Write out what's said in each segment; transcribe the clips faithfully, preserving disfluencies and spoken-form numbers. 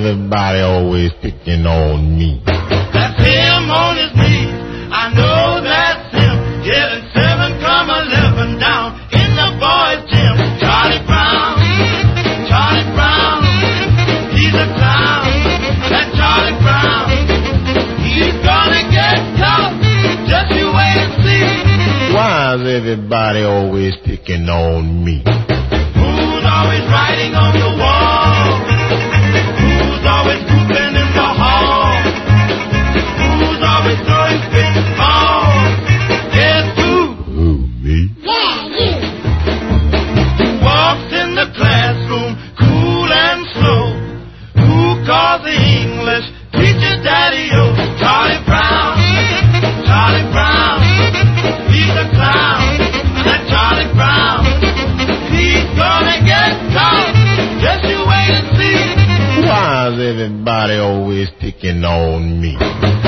everybody always picking on me? That's him on his knees. I know that's him. Getting seven come eleven down in the boys' gym. Charlie Brown, Charlie Brown, he's a clown. That Charlie Brown, he's gonna get tough. Just you wait and see. Why is everybody always picking on me? Who's always writing on the wall? Who's always pooping in the hall? Who's always throwing big balls? Guess who? Who, me? Yeah, you. Who walks in the classroom cool and slow? Who calls the English teacher daddy-o? Charlie Brown, Charlie Brown, he's a clown. That Charlie Brown, he's gonna get caught. Just you wait and see. Why is everybody always picking on me?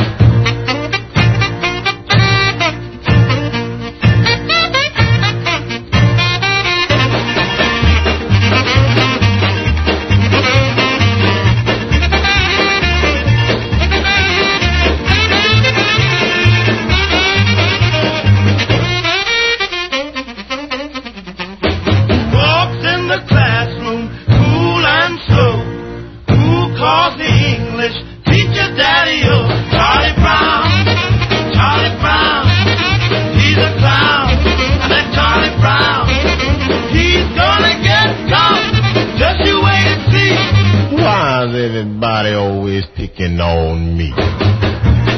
Walks in the classroom cool and slow. Who calls the English teacher daddy-o? Charlie Brown, Charlie Brown, he's a clown. That Charlie Brown, he's gonna get caught. Just you wait and see. Why is everybody always picking on me?